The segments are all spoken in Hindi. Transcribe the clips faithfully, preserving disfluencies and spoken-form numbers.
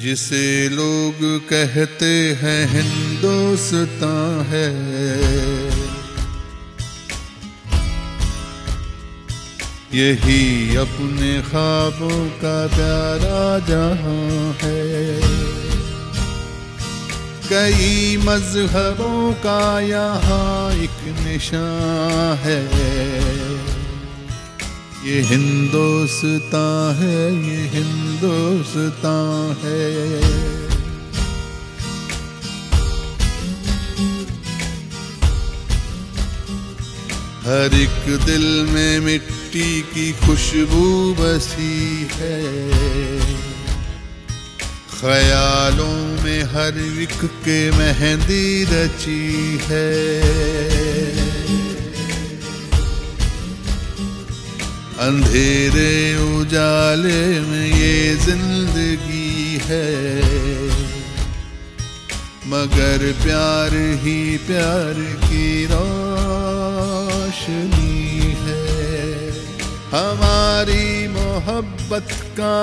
जिसे लोग कहते हैं हिंदुस्तान है, यही अपने ख्वाबों का प्यारा जहां है। कई मजहबों का यहाँ एक निशान है, ये हिंदुस्तान है, ये हिंदुस्तान है। हर एक दिल में मिट्टी की खुशबू बसी है, ख्यालों में हर एक के मेहंदी रची है। अंधेरे उजाले में ये जिंदगी है, मगर प्यार ही प्यार की रोशनी है। हमारी मोहब्बत का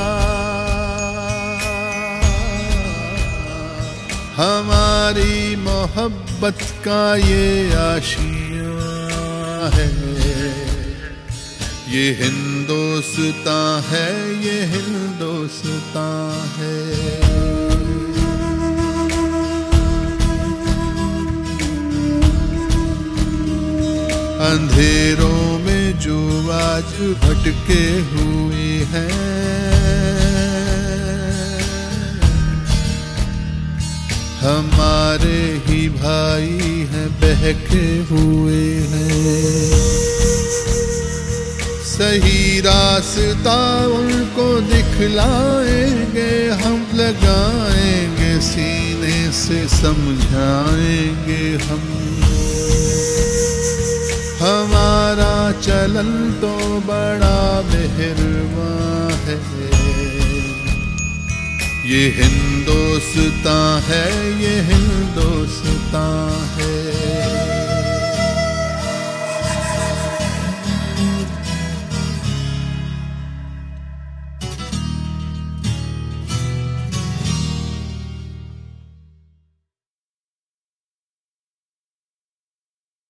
हमारी मोहब्बत का ये आशियाँ है, ये हिंदुस्तान है, ये हिंदुस्तान है। अंधेरों में जो आज भटके हुए हैं, हमारे ही भाई हैं, बहके हुए हैं। सही रास्ता उनको दिखलाएंगे, हम लगाएंगे सीने से समझाएंगे हम। हमारा चलन तो बड़ा मेहरबान है, ये हिंदुस्तान है, ये हिंदुस्तान है।